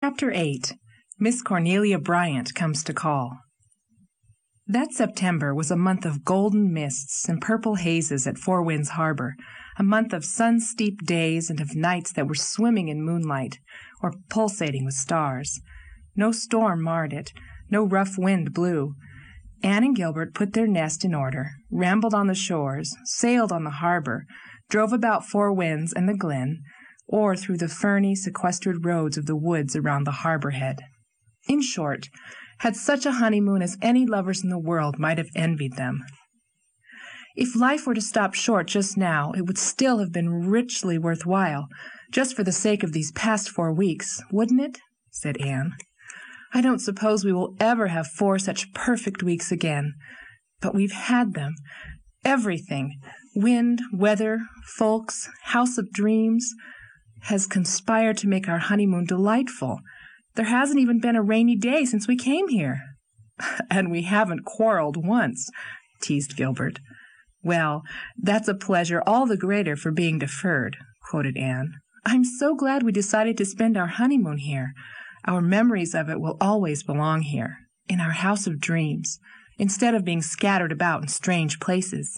Chapter 8. Miss Cornelia Bryant Comes to Call. That September was a month of golden mists and purple hazes at Four Winds Harbor, a month of sun-steeped days and of nights that were swimming in moonlight or pulsating with stars. No storm marred it, no rough wind blew. Anne and Gilbert put their nest in order, rambled on the shores, sailed on the harbor, drove about Four Winds and the Glen, or through the ferny, sequestered roads of the woods around the harbor head. In short, had such a honeymoon as any lovers in the world might have envied them. If life were to stop short just now, it would still have been richly worthwhile, just for the sake of these past 4 weeks, wouldn't it? Said Anne. I don't suppose we will ever have 4 such perfect weeks again, but we've had them. Everything, wind, weather, folks, house of dreams, has conspired to make our honeymoon delightful. There hasn't even been a rainy day since we came here. And we haven't quarreled once, teased Gilbert. Well, that's a pleasure all the greater for being deferred, quoted Anne. I'm so glad we decided to spend our honeymoon here. Our memories of it will always belong here, in our house of dreams, instead of being scattered about in strange places.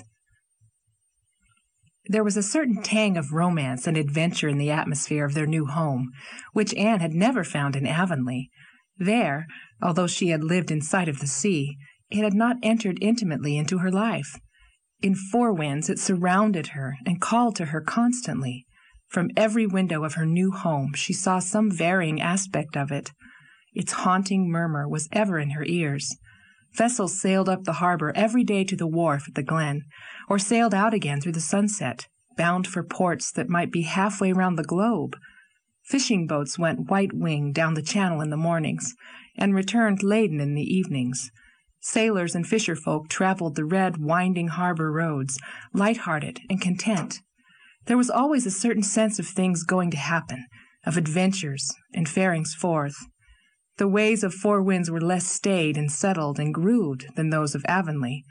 There was a certain tang of romance and adventure in the atmosphere of their new home, which Anne had never found in Avonlea. There, although she had lived in sight of the sea, it had not entered intimately into her life. In Four Winds it surrounded her and called to her constantly. From every window of her new home she saw some varying aspect of it. Its haunting murmur was ever in her ears. Vessels sailed up the harbor every day to the wharf at the Glen, or sailed out again through the sunset, bound for ports that might be halfway round the globe. Fishing boats went white-winged down the channel in the mornings, and returned laden in the evenings. Sailors and fisher-folk traveled the red, winding harbor roads, light-hearted and content. There was always a certain sense of things going to happen, of adventures and farings forth. The ways of Four Winds were less staid and settled and grooved than those of Avonlea.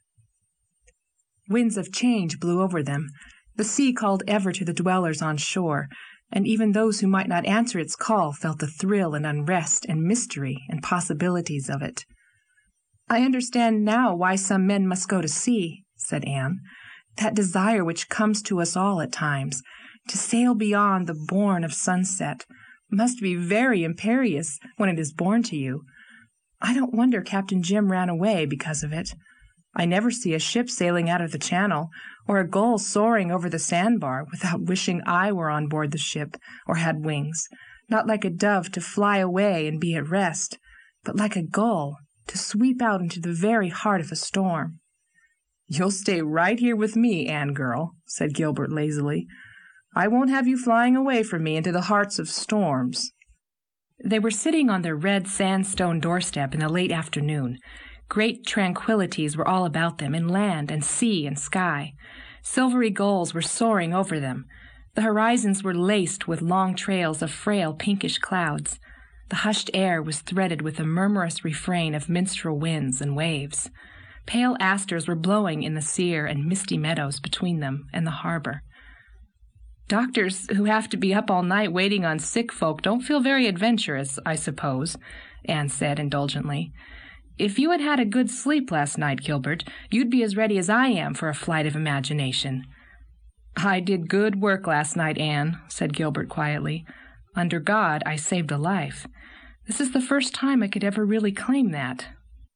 Winds of change blew over them. The sea called ever to the dwellers on shore, and even those who might not answer its call felt the thrill and unrest and mystery and possibilities of it. I understand now why some men must go to sea, said Anne. That desire which comes to us all at times, to sail beyond the bourne of sunset, must be very imperious when it is born to you. I don't wonder Captain Jim ran away because of it. I never see a ship sailing out of the channel, or a gull soaring over the sandbar, without wishing I were on board the ship, or had wings, not like a dove to fly away and be at rest, but like a gull to sweep out into the very heart of a storm. You'll stay right here with me, Anne girl, said Gilbert lazily. I won't have you flying away from me into the hearts of storms. They were sitting on their red sandstone doorstep in the late afternoon. Great tranquillities were all about them in land and sea and sky. Silvery gulls were soaring over them. The horizons were laced with long trails of frail pinkish clouds. The hushed air was threaded with a murmurous refrain of minstrel winds and waves. Pale asters were blowing in the sere and misty meadows between them and the harbor. Doctors who have to be up all night waiting on sick folk don't feel very adventurous, I suppose, Anne said indulgently. If you had had a good sleep last night, Gilbert, you'd be as ready as I am for a flight of imagination. I did good work last night, Anne, said Gilbert quietly. Under God, I saved a life. This is the first time I could ever really claim that.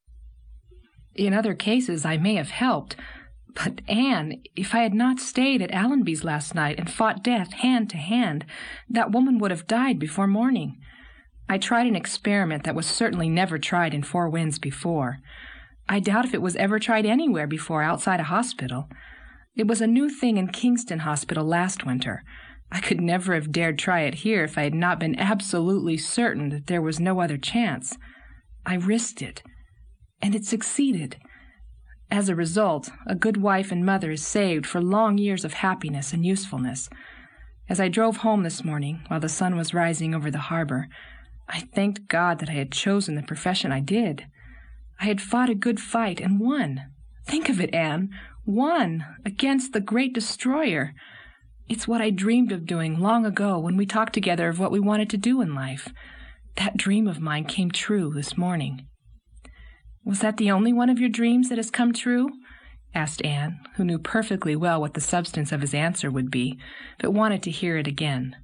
In other cases, I may have helped. But, Anne, if I had not stayed at Allenby's last night and fought death hand to hand, that woman would have died before morning. I tried an experiment that was certainly never tried in Four Winds before. I doubt if it was ever tried anywhere before outside a hospital. It was a new thing in Kingston Hospital last winter. I could never have dared try it here if I had not been absolutely certain that there was no other chance. I risked it, and it succeeded. As a result, a good wife and mother is saved for long years of happiness and usefulness. As I drove home this morning, while the sun was rising over the harbor, I thanked God that I had chosen the profession I did. I had fought a good fight and won. Think of it, Anne, won against the great destroyer. It's what I dreamed of doing long ago when we talked together of what we wanted to do in life. That dream of mine came true this morning." "Was that the only one of your dreams that has come true?" asked Anne, who knew perfectly well what the substance of his answer would be, but wanted to hear it again.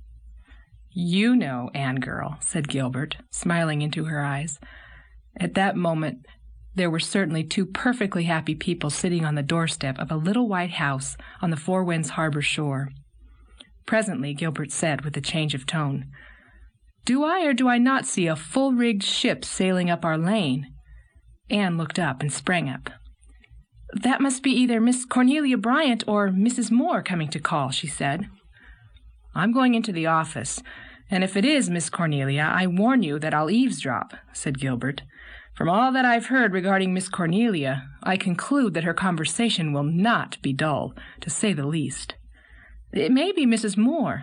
"You know, Anne girl," said Gilbert, smiling into her eyes. At that moment there were certainly two perfectly happy people sitting on the doorstep of a little white house on the Four Winds Harbor shore. Presently Gilbert said, with a change of tone, "Do I or do I not see a full-rigged ship sailing up our lane?" Anne looked up and sprang up. "That must be either Miss Cornelia Bryant or Mrs. Moore coming to call," she said. "I'm going into the office, and if it is Miss Cornelia, I warn you that I'll eavesdrop," said Gilbert. "From all that I've heard regarding Miss Cornelia, I conclude that her conversation will not be dull, to say the least. It may be Mrs. Moore.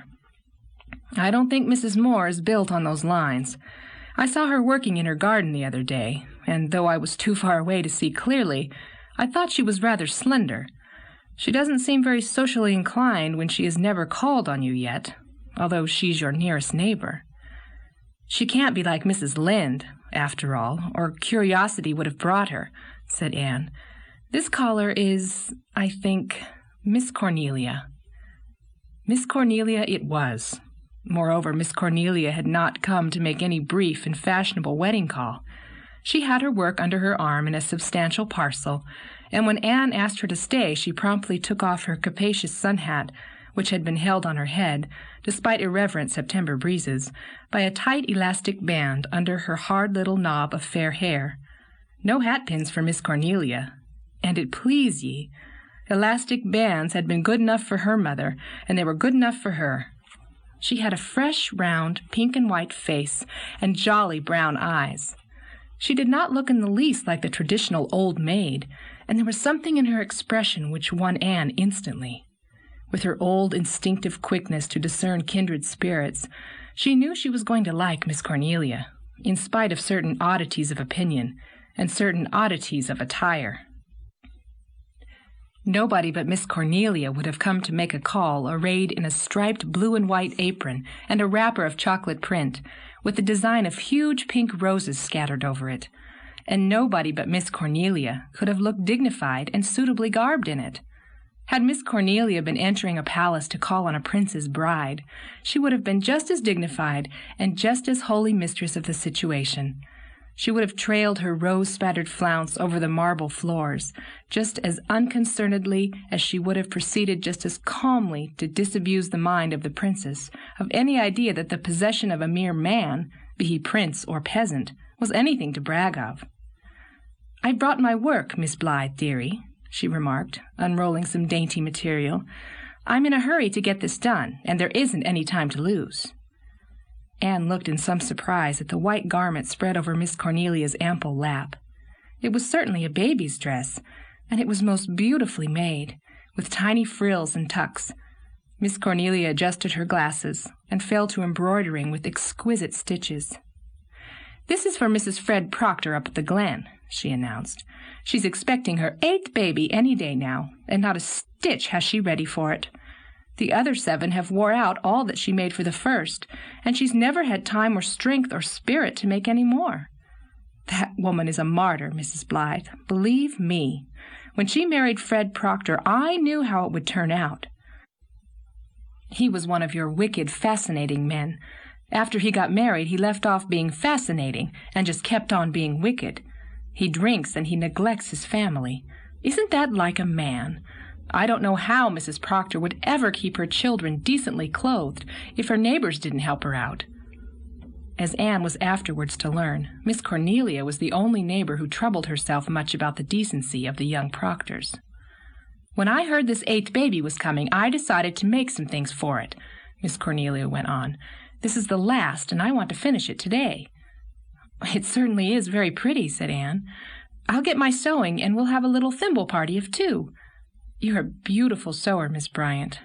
I don't think Mrs. Moore is built on those lines. I saw her working in her garden the other day, and though I was too far away to see clearly, I thought she was rather slender. She doesn't seem very socially inclined when she has never called on you yet, although she's your nearest neighbor. She can't be like Mrs. Lynde, after all, or curiosity would have brought her," said Anne. "This caller is, I think, Miss Cornelia." Miss Cornelia it was. Moreover, Miss Cornelia had not come to make any brief and fashionable wedding call. She had her work under her arm in a substantial parcel, and when Anne asked her to stay, she promptly took off her capacious sun hat, which had been held on her head, despite irreverent September breezes, by a tight elastic band under her hard little knob of fair hair. No hatpins for Miss Cornelia, and it please ye, elastic bands had been good enough for her mother, and they were good enough for her. She had a fresh, round, pink and white face, and jolly brown eyes. She did not look in the least like the traditional old maid, and there was something in her expression which won Anne instantly. With her old instinctive quickness to discern kindred spirits, she knew she was going to like Miss Cornelia, in spite of certain oddities of opinion and certain oddities of attire. Nobody but Miss Cornelia would have come to make a call arrayed in a striped blue and white apron and a wrapper of chocolate print, with the design of huge pink roses scattered over it, and nobody but Miss Cornelia could have looked dignified and suitably garbed in it. Had Miss Cornelia been entering a palace to call on a prince's bride, she would have been just as dignified and just as wholly mistress of the situation. She would have trailed her rose-spattered flounce over the marble floors, just as unconcernedly as she would have proceeded just as calmly to disabuse the mind of the princess of any idea that the possession of a mere man, be he prince or peasant, was anything to brag of. "I've brought my work, Miss Blythe, dearie," she remarked, unrolling some dainty material. "I'm in a hurry to get this done, and there isn't any time to lose." Anne looked in some surprise at the white garment spread over Miss Cornelia's ample lap. It was certainly a baby's dress, and it was most beautifully made, with tiny frills and tucks. Miss Cornelia adjusted her glasses and fell to embroidering with exquisite stitches. "This is for Mrs. Fred Proctor up at the Glen," she announced. "She's expecting her 8th baby any day now, and not a stitch has she ready for it. The other 7 have wore out all that she made for the first, and she's never had time or strength or spirit to make any more. That woman is a martyr, Mrs. Blythe, believe me. When she married Fred Proctor, I knew how it would turn out. He was one of your wicked, fascinating men. After he got married, he left off being fascinating and just kept on being wicked. He drinks and he neglects his family. Isn't that like a man? I don't know how Mrs. Proctor would ever keep her children decently clothed if her neighbors didn't help her out." As Anne was afterwards to learn, Miss Cornelia was the only neighbor who troubled herself much about the decency of the young Proctors. "When I heard this 8th baby was coming, I decided to make some things for it," Miss Cornelia went on. "This is the last, and I want to finish it today." "It certainly is very pretty," said Anne. "I'll get my sewing, and we'll have a little thimble party of 2. You're a beautiful sewer, Miss Bryant."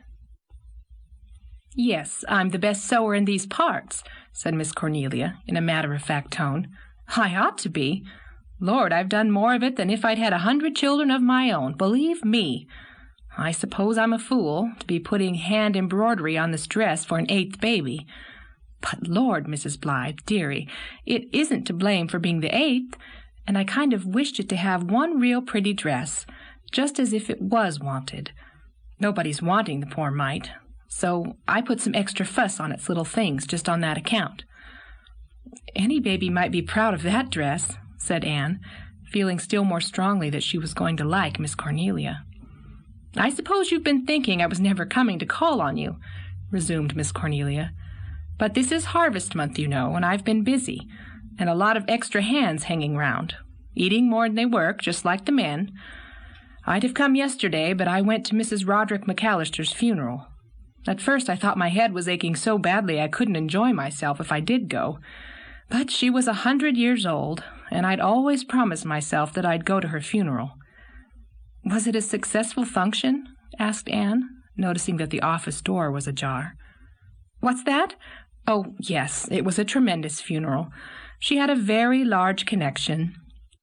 "Yes, I'm the best sewer in these parts," said Miss Cornelia, in a matter-of-fact tone. "I ought to be. Lord, I've done more of it than if I'd had 100 children of my own, believe me. I suppose I'm a fool to be putting hand embroidery on this dress for an 8th baby. But Lord, Mrs. Blythe, dearie, it isn't to blame for being the 8th, and I kind of wished it to have one real pretty dress, just as if it was wanted. Nobody's wanting the poor mite, so I put some extra fuss on its little things just on that account." "Any baby might be proud of that dress," said Anne, feeling still more strongly that she was going to like Miss Cornelia. "I suppose you've been thinking I was never coming to call on you," resumed Miss Cornelia. "But this is harvest month, you know, and I've been busy, and a lot of extra hands hanging round, eating more than they work, just like the men. I'd have come yesterday, but I went to Mrs. Roderick McAllister's funeral. At first I thought my head was aching so badly I couldn't enjoy myself if I did go. But she was 100 years old, and I'd always promised myself that I'd go to her funeral." "Was it a successful function?" asked Anne, noticing that the office door was ajar. "What's that? Oh, yes, it was a tremendous funeral. She had a very large connection.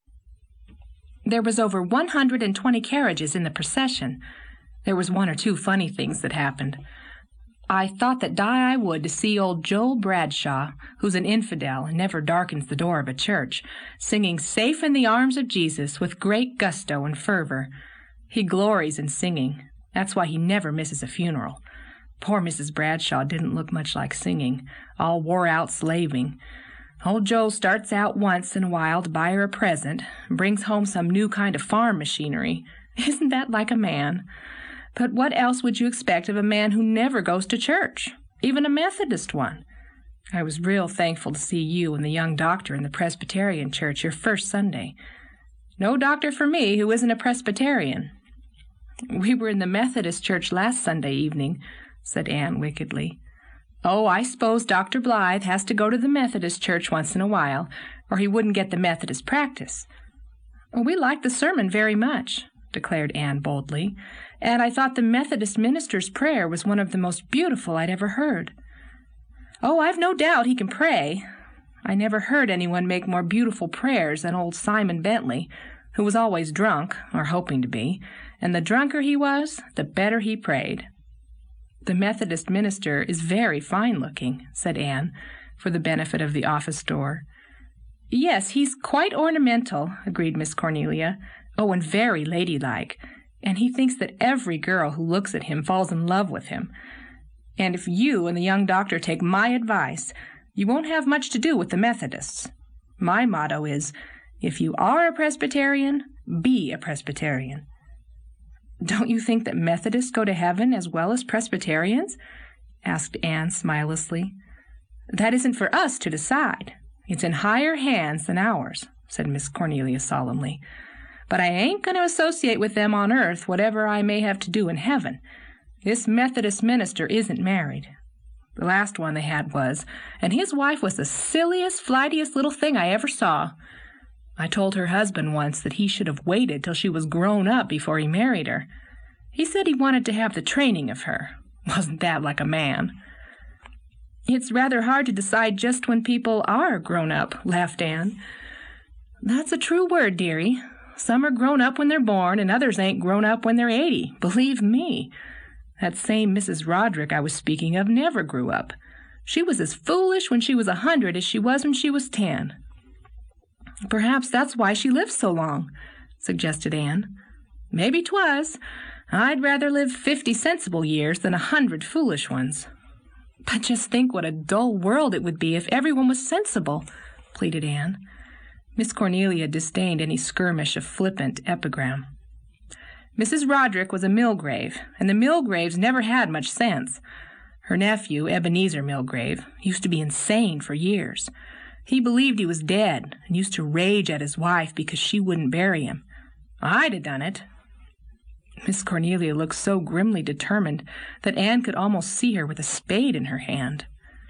There was over 120 carriages in the procession. There was one or two funny things that happened. I thought that die I would to see old Joel Bradshaw, who's an infidel and never darkens the door of a church, singing Safe in the Arms of Jesus with great gusto and fervor. He glories in singing. That's why he never misses a funeral. Poor Mrs. Bradshaw didn't look much like singing, all wore out slaving. Old Joel starts out once in a while to buy her a present, and brings home some new kind of farm machinery. Isn't that like a man? But what else would you expect of a man who never goes to church, even a Methodist one? I was real thankful to see you and the young doctor in the Presbyterian church your first Sunday. No doctor for me who isn't a Presbyterian." "We were in the Methodist church last Sunday evening," said Anne wickedly. "Oh, I suppose Dr. Blythe has to go to the Methodist church once in a while, or he wouldn't get the Methodist practice." "We liked the sermon very much," declared Anne boldly, "and I thought the Methodist minister's prayer was one of the most beautiful I'd ever heard." "Oh, I've no doubt he can pray. I never heard anyone make more beautiful prayers than old Simon Bentley, who was always drunk, or hoping to be, and the drunker he was, the better he prayed." "The Methodist minister is very fine-looking," said Anne, for the benefit of the office door. "Yes, he's quite ornamental," agreed Miss Cornelia. "Oh, and very ladylike. And he thinks that every girl who looks at him falls in love with him. And if you and the young doctor take my advice, you won't have much to do with the Methodists. My motto is, if you are a Presbyterian, be a Presbyterian." "Don't you think that Methodists go to heaven as well as Presbyterians?" asked Anne smilelessly. "That isn't for us to decide. It's in higher hands than ours," said Miss Cornelia solemnly. "But I ain't going to associate with them on earth whatever I may have to do in heaven. This Methodist minister isn't married. The last one they had was, and his wife was the silliest, flightiest little thing I ever saw. I told her husband once that he should have waited till she was grown up before he married her. He said he wanted to have the training of her. Wasn't that like a man?" "It's rather hard to decide just when people are grown up," laughed Anne. "That's a true word, dearie. Some are grown up when they're born, and others ain't grown up when they're 80, believe me. That same Mrs. Roderick I was speaking of never grew up. She was as foolish when she was 100 as she was when she was 10. "Perhaps that's why she lived so long," suggested Anne. "Maybe 'twas. I'd rather live 50 sensible years than 100 foolish ones." "But just think what a dull world it would be if everyone was sensible," pleaded Anne. Miss Cornelia disdained any skirmish of flippant epigram. "Mrs. Roderick was a Milgrave, and the Milgraves never had much sense. Her nephew, Ebenezer Milgrave, used to be insane for years. He believed he was dead and used to rage at his wife because she wouldn't bury him. I'd have done it." Miss Cornelia looked so grimly determined that Anne could almost see her with a spade in her hand.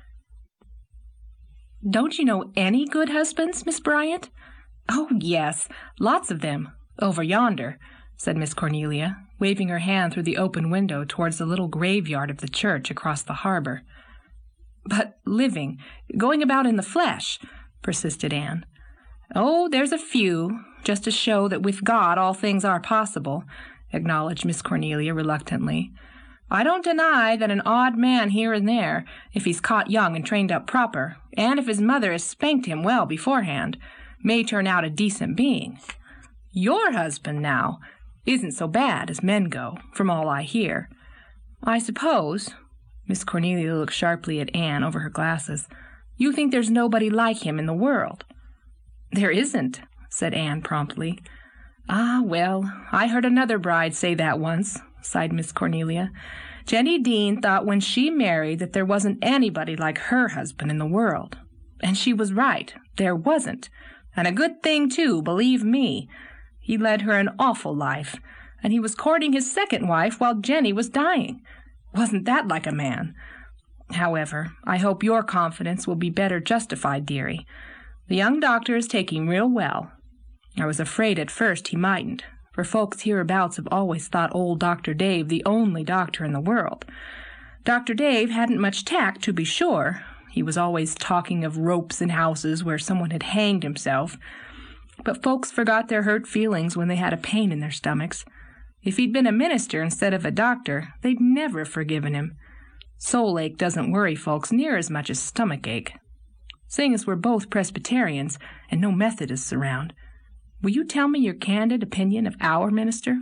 "Don't you know any good husbands, Miss Bryant?" "Oh, yes, lots of them, over yonder," said Miss Cornelia, waving her hand through the open window towards the little graveyard of the church across the harbor. "But living, going about in the flesh," persisted Anne. "Oh, there's a few, just to show that with God all things are possible," acknowledged Miss Cornelia reluctantly. I don't deny that an odd man here and there, if he's caught young and trained up proper, and if his mother has spanked him well beforehand, may turn out a decent being. Your husband, now, isn't so bad as men go, from all I hear. I suppose," Miss Cornelia looked sharply at Anne over her glasses, "you think there's nobody like him in the world." "There isn't," said Anne promptly. "Ah, well, I heard another bride say that once," sighed Miss Cornelia. "Jenny Dean thought when she married that there wasn't anybody like her husband in the world. And she was right, there wasn't. And a good thing, too, believe me. He led her an awful life, and he was courting his second wife while Jenny was dying. Wasn't that like a man? However, I hope your confidence will be better justified, dearie. The young doctor is taking real well. I was afraid at first he mightn't, for folks hereabouts have always thought old Dr. Dave the only doctor in the world. Dr. Dave hadn't much tact, to be sure. He was always talking of ropes in houses where someone had hanged himself. But folks forgot their hurt feelings when they had a pain in their stomachs. If he'd been a minister instead of a doctor, they'd never have forgiven him. Soul ache doesn't worry folks near as much as stomach ache. Seeing as we're both Presbyterians and no Methodists around, will you tell me your candid opinion of our minister?"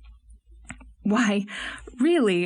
"Why, really,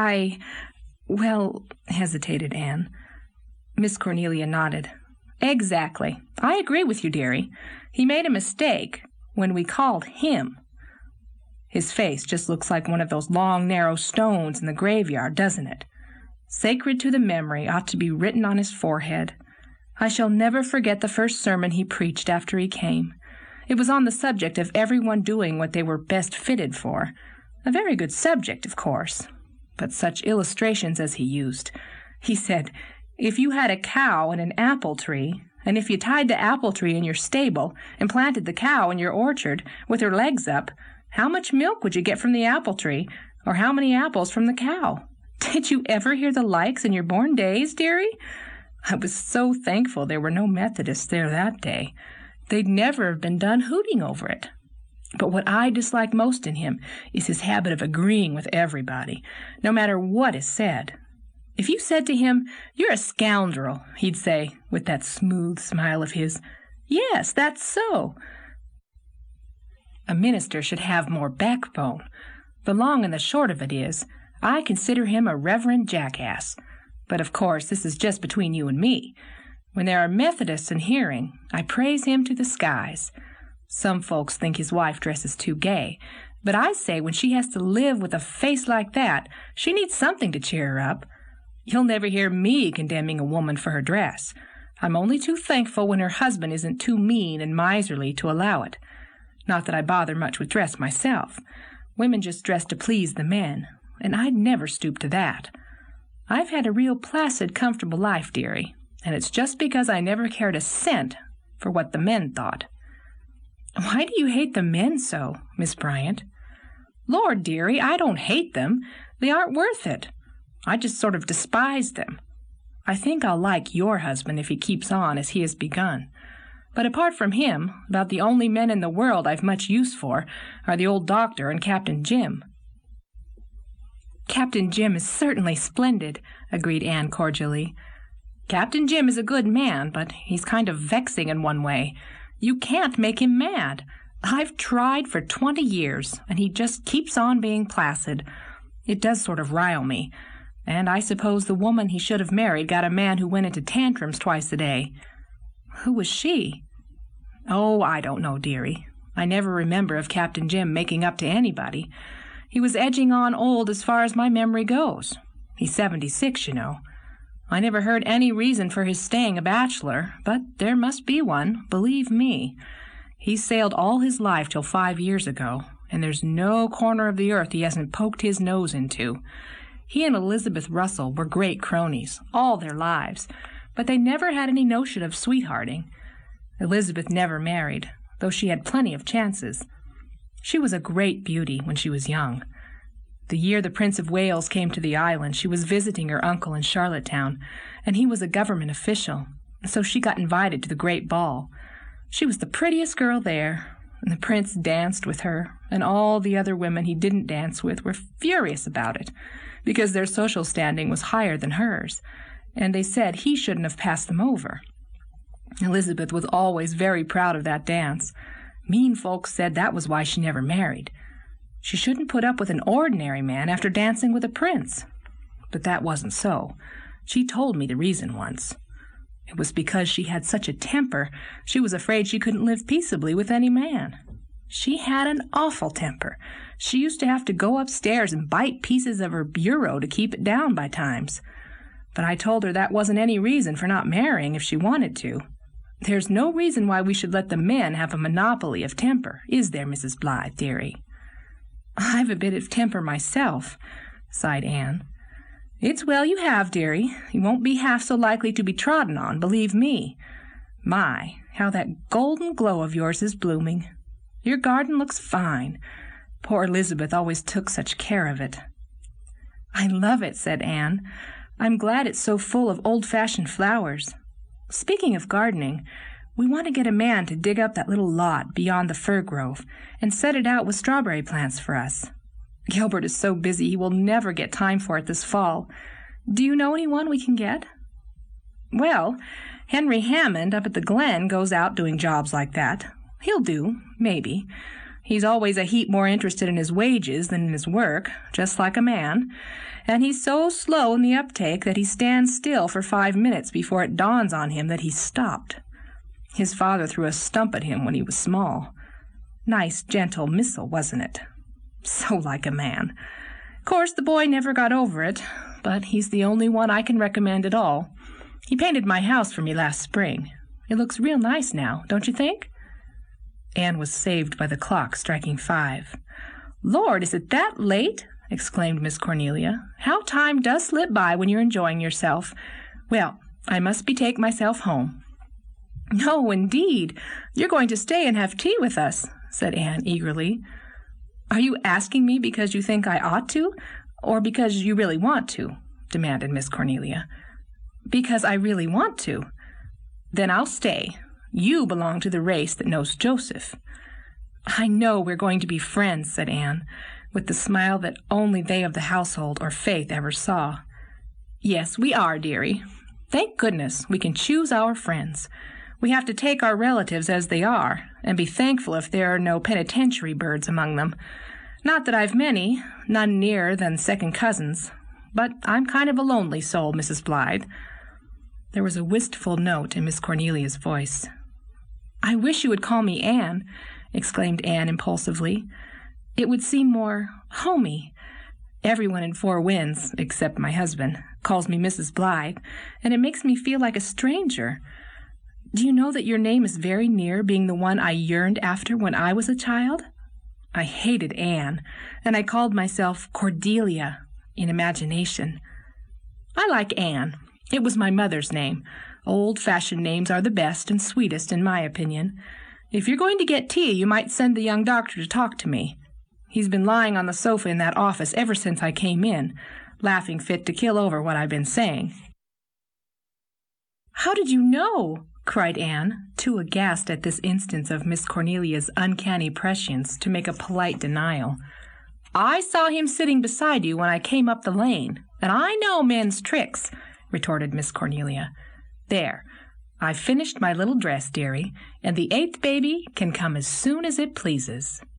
well," hesitated Anne. Miss Cornelia nodded. "Exactly. I agree with you, dearie. He made a mistake when we called him. His face just looks like one of those long, narrow stones in the graveyard, doesn't it? Sacred to the memory ought to be written on his forehead. I shall never forget the first sermon he preached after he came. It was on the subject of everyone doing what they were best fitted for. A very good subject, of course, but such illustrations as he used. He said, if you had a cow and an apple tree, and if you tied the apple tree in your stable and planted the cow in your orchard with her legs up, how much milk would you get from the apple tree, or how many apples from the cow? Did you ever hear the likes in your born days, dearie? I was so thankful there were no Methodists there that day. They'd never have been done hooting over it. But what I dislike most in him is his habit of agreeing with everybody, no matter what is said. If you said to him, 'You're a scoundrel,' he'd say, with that smooth smile of his, 'Yes, that's so.' A minister should have more backbone. The long and the short of it is, I consider him a reverend jackass. But of course this is just between you and me. When there are Methodists in hearing, I praise him to the skies. Some folks think his wife dresses too gay, but I say when she has to live with a face like that, she needs something to cheer her up. You'll never hear me condemning a woman for her dress. I'm only too thankful when her husband isn't too mean and miserly to allow it. Not that I bother much with dress myself. Women just dress to please the men, and I'd never stoop to that. I've had a real placid, comfortable life, dearie, and it's just because I never cared a cent for what the men thought." "Why do you hate the men so, Miss Bryant?" "Lord, dearie, I don't hate them. They aren't worth it. I just sort of despise them. I think I'll like your husband if he keeps on as he has begun. But apart from him, about the only men in the world I've much use for are the old doctor and Captain Jim." "Captain Jim is certainly splendid," agreed Anne cordially. "Captain Jim is a good man, but he's kind of vexing in one way. You can't make him mad. I've tried for 20 years, and he just keeps on being placid. It does sort of rile me. And I suppose the woman he should have married got a man who went into tantrums twice a day." "Who was she?" "Oh, I don't know, dearie. I never remember of Captain Jim making up to anybody. He was edging on old as far as my memory goes. He's 76, you know. I never heard any reason for his staying a bachelor, but there must be one, believe me. He sailed all his life till 5 years ago, and there's no corner of the earth he hasn't poked his nose into. He and Elizabeth Russell were great cronies, all their lives, but they never had any notion of sweethearting. Elizabeth never married, though she had plenty of chances. She was a great beauty when she was young. The year the Prince of Wales came to the island, she was visiting her uncle in Charlottetown, and he was a government official, so she got invited to the great ball. She was the prettiest girl there, and the prince danced with her, and all the other women he didn't dance with were furious about it, because their social standing was higher than hers, and they said he shouldn't have passed them over. Elizabeth was always very proud of that dance. Mean folks said that was why she never married. She shouldn't put up with an ordinary man after dancing with a prince. But that wasn't so. She told me the reason once. It was because she had such a temper, she was afraid she couldn't live peaceably with any man. She had an awful temper. She used to have to go upstairs and bite pieces of her bureau to keep it down by times. But I told her that wasn't any reason for not marrying if she wanted to. There's no reason why we should let the men have a monopoly of temper, is there, Mrs. Blythe, dearie? I've a bit of temper myself, sighed Anne. It's well you have, dearie. You won't be half so likely to be trodden on, believe me. My, how that golden glow of yours is blooming. Your garden looks fine. Poor Elizabeth always took such care of it. I love it, said Anne. I'm glad it's so full of old-fashioned flowers. Speaking of gardening, we want to get a man to dig up that little lot beyond the fir grove and set it out with strawberry plants for us. Gilbert is so busy he will never get time for it this fall. Do you know anyone we can get? Well, Henry Hammond up at the Glen goes out doing jobs like that. He'll do, maybe. He's always a heap more interested in his wages than in his work, just like a man, and he's so slow in the uptake that he stands still for 5 minutes before it dawns on him that he's stopped. His father threw a stump at him when he was small. Nice, gentle missile, wasn't it? So like a man. Of course, the boy never got over it, but he's the only one I can recommend at all. He painted my house for me last spring. It looks real nice now, don't you think? Anne was saved by the clock striking 5. Lord, is it that late? Exclaimed Miss Cornelia. How time does slip by when you're enjoying yourself. Well, I must betake myself home. No, indeed. You're going to stay and have tea with us, said Anne eagerly. Are you asking me because you think I ought to, or because you really want to? Demanded Miss Cornelia. Because I really want to. Then I'll stay. You belong to the race that knows Joseph. I know we're going to be friends, said Anne, with the smile that only they of the household or Faith ever saw. Yes, we are, dearie. Thank goodness we can choose our friends. We have to take our relatives as they are, and be thankful if there are no penitentiary birds among them. Not that I've many, none nearer than second cousins, but I'm kind of a lonely soul, Mrs. Blythe. There was a wistful note in Miss Cornelia's voice. I wish you would call me Anne, exclaimed Anne impulsively. It would seem more homey. Everyone in Four Winds, except my husband, calls me Mrs. Blythe, and it makes me feel like a stranger. Do you know that your name is very near being the one I yearned after when I was a child? I hated Anne, and I called myself Cordelia in imagination. I like Anne. It was my mother's name. Old-fashioned names are the best and sweetest, in my opinion. If you're going to get tea, you might send the young doctor to talk to me. He's been lying on the sofa in that office ever since I came in, laughing fit to kill over what I've been saying. How did you know? Cried Anne, too aghast at this instance of Miss Cornelia's uncanny prescience to make a polite denial. I saw him sitting beside you when I came up the lane, and I know men's tricks, retorted Miss Cornelia. There, I've finished my little dress, dearie, and the 8th baby can come as soon as it pleases.